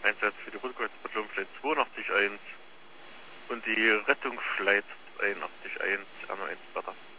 Einsatz für die Rotkreuz-Patrouille Flight 82.1 und die Rettungsflight 81.1, Erno 1 Wetter.